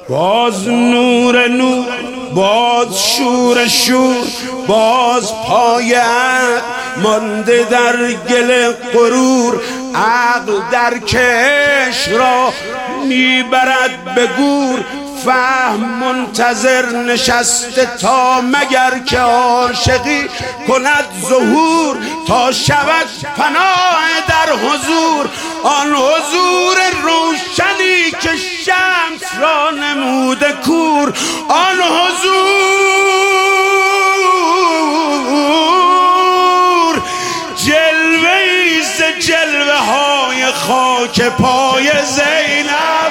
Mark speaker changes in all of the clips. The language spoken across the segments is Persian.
Speaker 1: باز نور نور، باز شور شور، باز پای عقل مانده در گل غرور. عقل در کش را میبرد به گور، فهم منتظر نشسته تا مگر که عاشقی کند ظهور، تا شود پناه در حضور. آن حضور روشنی که شمس را نموده کور، آن حضور جلوه‌ای ز جلوه های خاک پای زینب.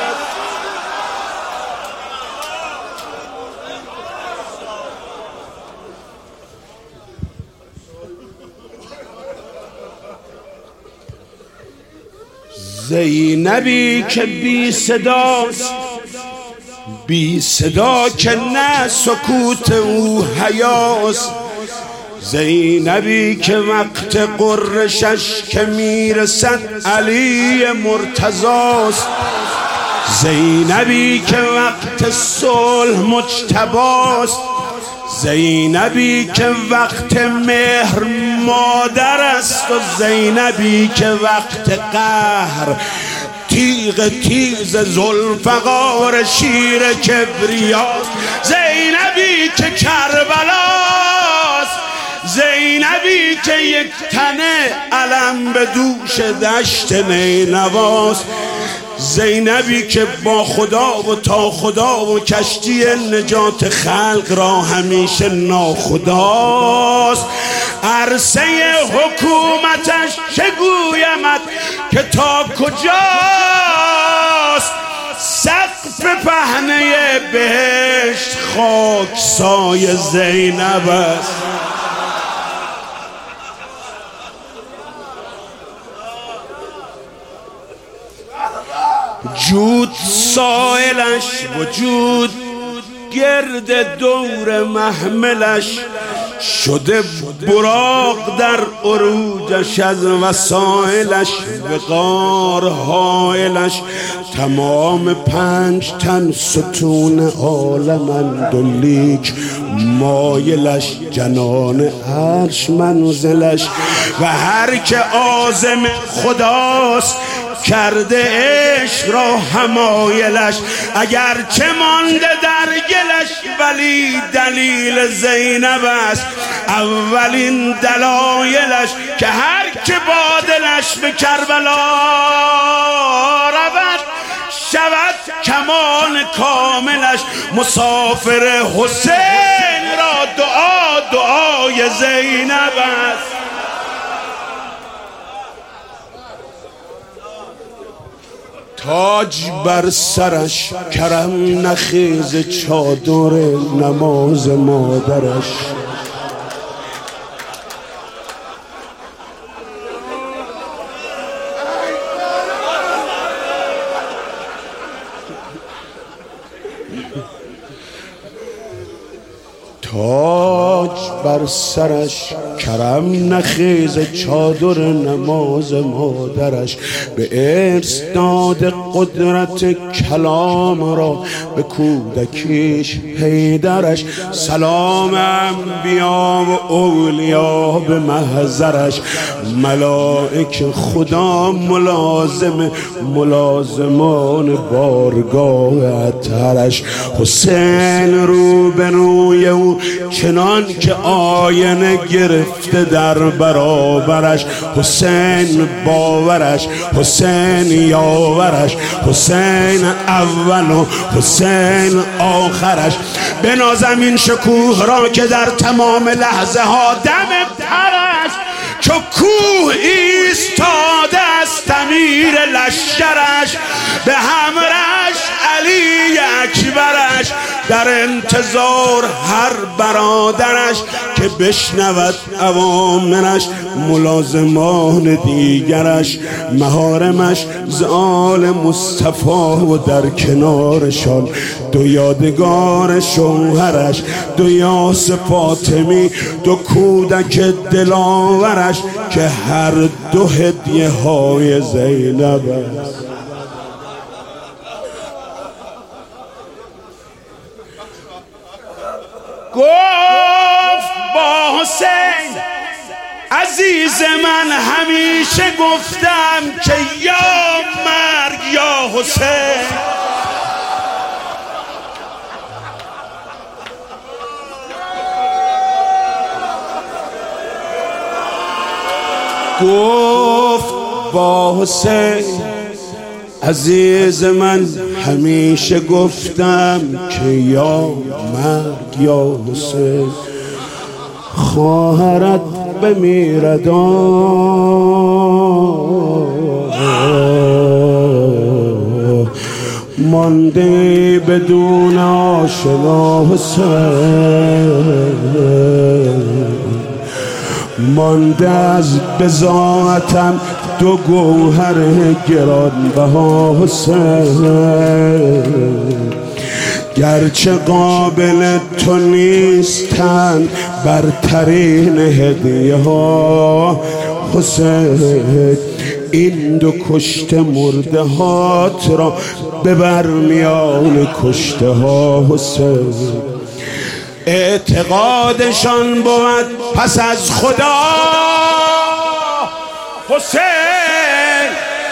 Speaker 1: زینبی که بی صداست، بی صدا که نه سکوت او حیاست. زینبی که وقت قرشش که میرسد علی مرتضاست. زینبی که وقت صلح مجتباست. زینبی که وقت مهر مادر است و زینبی که وقت قهر تیغ تیز ذوالفقار شیر کبریاست. زینبی که کربلاست. زینبی که یک تنه علم به دوش دشت نینواست. زینبی که با خدا و تا خدا و کشتی نجات خلق را همیشه ناخداست. عرصه حکومتش چه گویمت که تا کجاست. سقف پهنه بهشت خاک سای زینب است. جود سائلش وجود گرد دور محملش شده براق در عروجش از وسائلش وقار حائلش. تمام 5 تن ستون عالمند و لیک مایلش جنان عرش منزلش. و هر که عازم خداست کرده عشق را همایلش. اگر چه مانده در گلش ولی دلیل زینب است. اولین دلایلش که هر که با دلش به کربلا رود شود کمان کاملش. مسافر حسین را دعای زینب است. تاج بر سرش کرم نخیز چادر نماز مادرش. تاج بر سرش کرم نخیز چادر نماز مادرش. به ارث داده قدرت کلام را به کودکیش حیدرش. سلام انبیا و اولیا به محضرش. ملائک خدا ملازمان بارگاه اطهرش. حسین رو به روی او چنان که آینه گرفته در برابرش. حسین باورش، حسین یاورش، حسین اول و حسین آخرش. بنازم این شکوه را که در تمام لحظه ها دم ترش چو کوه ایستاده است امیر لشکرش. به همرش علی اکبرش در انتظار هر برادرش که بشنود اوامرش. ملازمان دیگرش مهارمش ز آل مصطفی و در کنارشان دو یادگار شوهرش. دو یاس فاطمی دو کودک دلاورش که هر دو هدیه های زینب است. گفت با حسین عزیز من همیشه گفتم که یا مرگ یا حسین. گفت با حسین عزیز من همیشه گفتم که یا مرگ یا حسین. خواهرت بمیرد مانده بدون آشنا حسین. مانده از بضاعتم دو گوهر گرانبها حسین. گرچه قابل تو نیستن برترین هدیه ها حسین. این دو کشته مرده هات را ببر میان کشته ها حسین. اعتقادشان بود پس از خدا حسین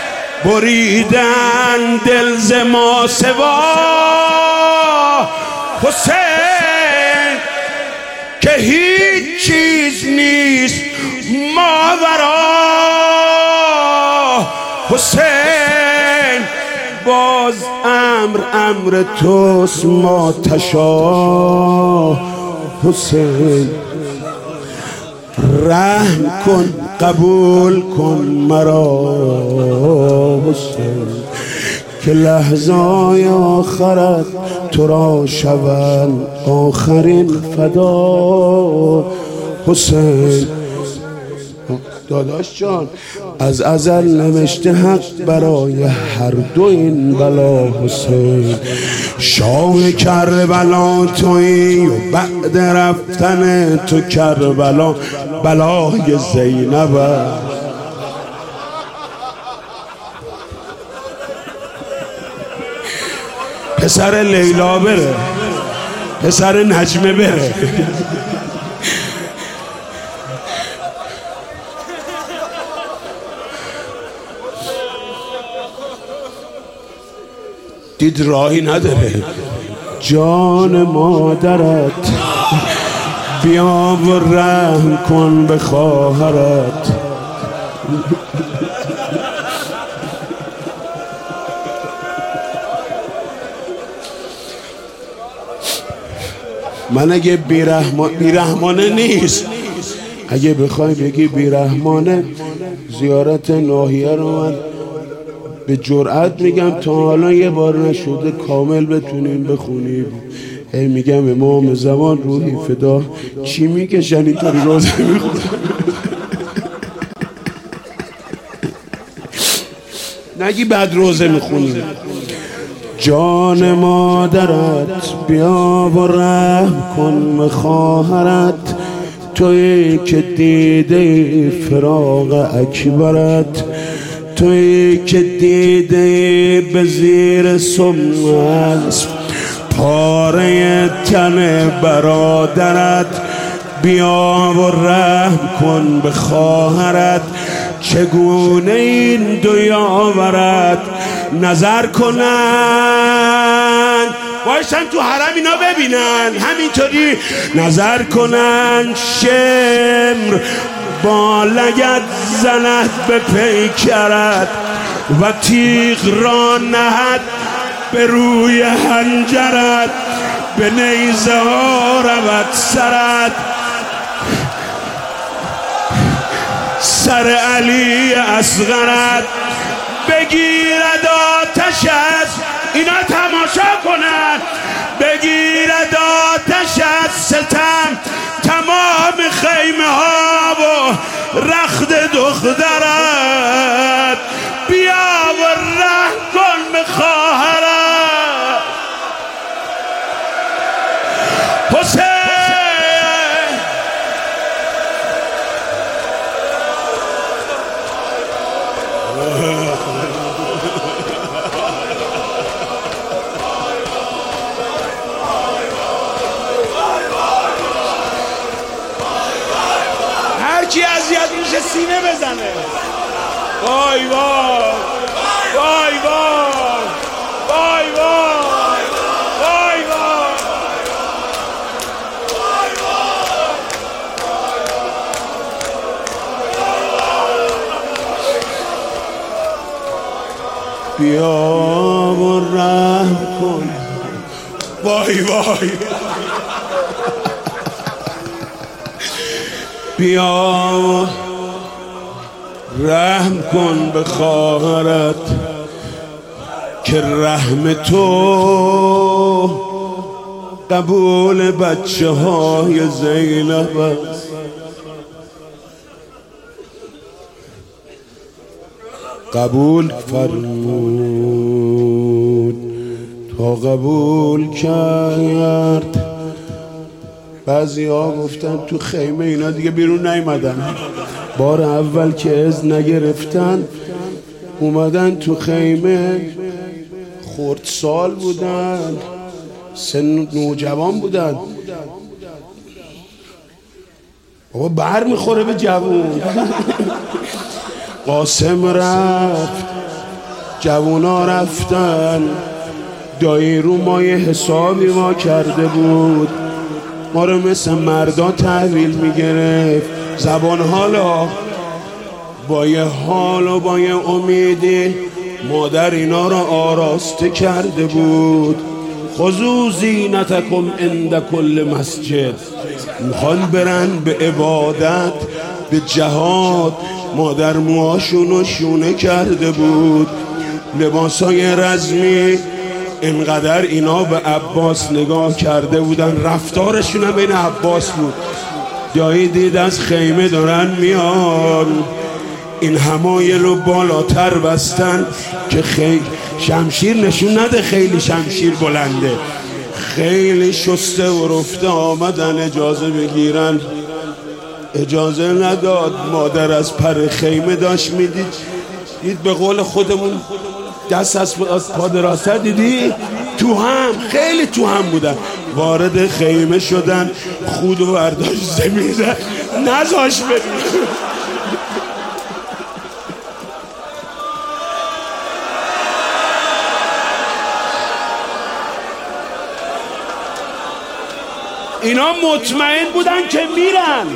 Speaker 1: بریدن دل ز ما سوا حسین که هیچ چیز نیست ماورا حسین. باز امر توست ما تشا حسین. رحم کن قبول کن مرا حسین که لحظای آخرت تو را شوند آخرین فدا حسین. داداش جان از ازل نوشته حق برای هر دو این بلا حسین. شاه کربلا تویی و بعد رفتن تو کربلا بلای زینب. پسر لیلا بره، پسر نجمه بره. دید راهی نداره. جان مادرت بیا و رحم کن به خواهرت. من اگه بیرحمانه نیست، اگه بخوای بگی بیرحمانه، زیارت ناحیه رو من به جرأت میگم تا حالا یه بار نشده کامل بتونیم بخونیم. هی میگم امام زمان روحی فدا چی میکشن اینطوری روزه میخونن. نگی بعد روزه میخونیم. جان مادرت بیا و رحم کن به خواهرت. تویی که دیده فراق اکبرت، تویی که دیده به زیر سم اسب پاره تن برادرت. بیا و رحم کن به خواهرت. چگونه این دو یاورت نظر کنن، بایستن تو حرم اینا ببینن، همینطوری نظر کنن. شمر با لگد زند به پیکرت و تیغ را نهد به روی حنجرت. به نیزه ها رود سرت، سر علی اصغرت. بگیرد آتشت، اینا تماشا کنن، بگیرد آتش از ستم تمام خیمه ها و رخت دخترت. بیا و رحم کن به خواهرت حسین. وای وای وای وای وای وای وای وای بیا و رحم کن وای وای بیا رحم کن به خواهرت که رحم تو قبول بچه های زینب است. قبول فرمود تا قبول کرد. بعضی ها گفتن تو خیمه اینا دیگه بیرون نیومدن، بار اول که اذن نگرفتن اومدن تو خیمه، خردسال بودن، سن نوجوان بودن. بابا بر میخوره به جوون. قاسم رفت، جوونا رفتن، دایی رو ما یه حسابی ما کرده بود، ما رو مثل مردا تحویل میگرفت. زبان حالا با یه حال و با یه امیدی مادر اینا رو آراسته کرده بود. خذوا زینتکم عند کل مسجد، میخوان برن به عبادت، به جهاد. مادر موهاشونو شونه کرده بود، لباسای رزمی. اینقدر اینا به عباس نگاه کرده بودن، رفتارشون هم بین عباس بود. دایی دید از خیمه دارن میان، این همایل رو بالاتر بستن که شمشیر نشون نده خیلی شمشیر بلنده. خیلی شسته و رفته آمدن اجازه بگیرن، اجازه نداد. مادر از پر خیمه داشت میدید، دید به قول خودمون دست از پادراسه، دیدی تو هم، خیلی تو هم بودن. وارد خیمه شدن، خود و برداشت زمینه، نذاش بریم. اینا مطمئن بودن که میرن.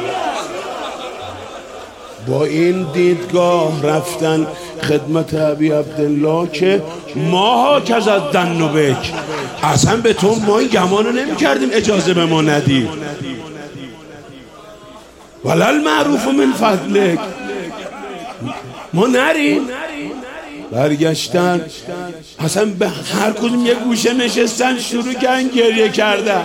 Speaker 1: با این دیدگاه رفتن خدمت ابی عبدالله که ماها کز از دن و بک، اصلا به تو ما این گمانو نمی کردیم اجازه به ما ندی، ولل معروف من فضلک، ما نریم. برگشتن اصلا به هر کدوم یه گوشه نشستن، شروع کردن گریه کردن.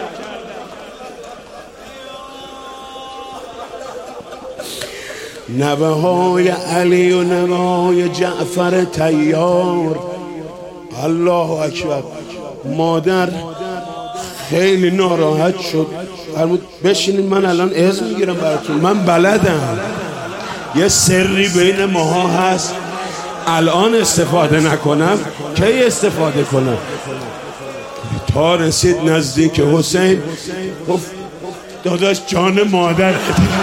Speaker 1: نوه های علی و نوه های جعفر طیار. الله اکبر. مادر خیلی ناراحت شد، فرمود بشینید من الان اذن میگیرم براتون، من بلدم، یه سری بین ماها هست، الان استفاده نکنم کی استفاده کنم. تا رسید نزدیک حسین، گفت داداش جان مادر.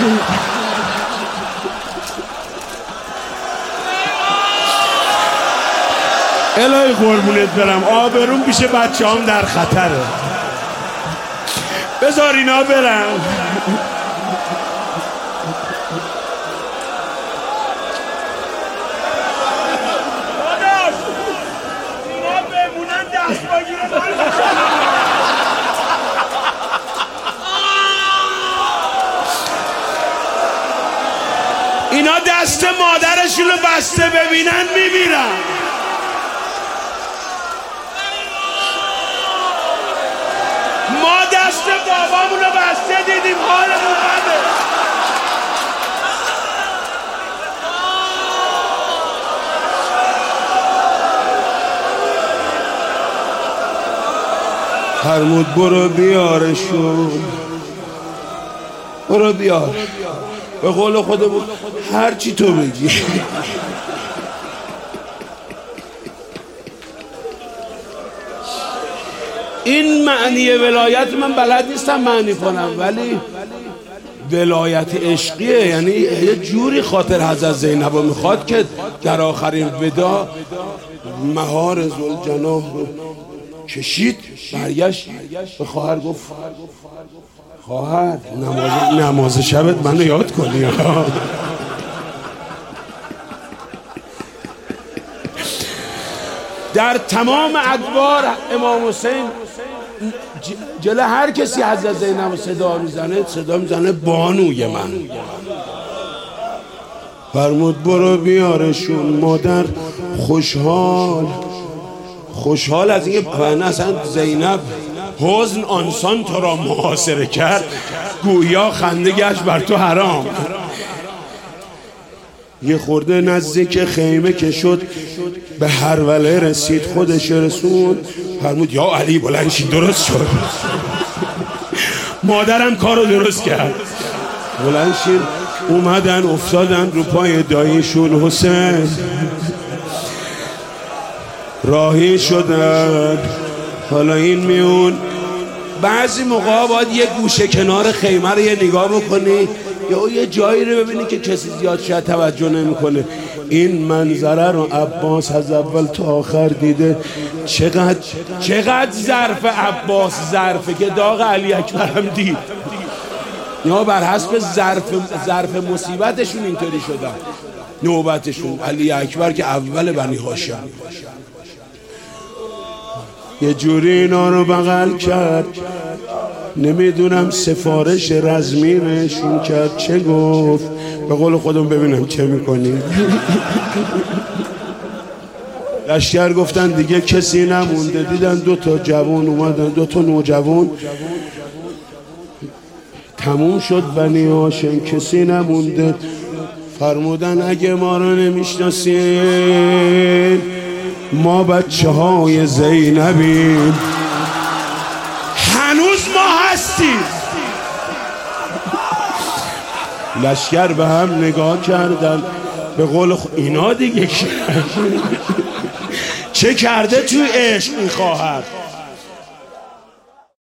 Speaker 1: الهی قربونت برم، آبروم پیش بچه هم در خطره، بذار اینا برم. داداش اینا بمونن دست بگیره. اینا دست مادرشون رو بسته ببینن میمیرن. ما دست بابامون رو بسته دیدیم حالمون بده. فرمود برو بیارشون، برو بیار. به قول خودمون هر چی تو بگی. این معنی ولایت من بلد نیستم معنی کنم، ولی ولایت عشقیه، یعنی یه جوری خاطر حضرت زینب رو میخواد که در آخرین ودا مهار ذوالجناح رو کشید، برگشت به خواهر گفت خواهر نماز شبت منو یاد کنی. در تمام ادوار امام حسین جلو هر کسی حضرت زینب صدا میزنه بانوی من. فرمود برو بیارشون. مادر خوشحال از اینکه اصلا زینب حزن آنسان تو را محاصره کرد، گویا خنده گشت بر تو حرام. یه خورده نزدیک خیمه که شد به هروله رسید، خودش رسون. فرمود یا علی بلند شی، درست شد. مادرم کارو درست کرد. بلند شید اومدن افتادن رو پای داییشون حسین، راهی شدن. حالا این میون بعضی موقع باید یه گوشه کنار خیمه رو یه نگاه بکنی یا یه جایی رو ببینی که کسی زیاد شاید توجه نمیکنه. این منظره رو عباس از اول تا آخر دیده. چقدر ظرف عباس ظرفه که داغ علی اکبر هم دید، یا بر حسب ظرف مصیبتشون اینطوری شدن. نوبتشون علی اکبر که اول بنی هاشم یه جوری اینا رو بغل کرد. نمیدونم سفارش رزمی بهشون کرد چه گفت، به قول خودم ببینم چه میکنی. لشکر گفتن دیگه کسی نمونده. دیدن 2 تا جوان اومدن، 2 تا نوجوان. تموم شد بنی هاشم، کسی نمونده. فرمودن اگه ما رو نمیشناسین، ما بچه های زینبیم، هنوز ما هستیم. لشکر به هم نگاه کردن. به قول اینا دیگه چه کرده توی عشق این خواهر؟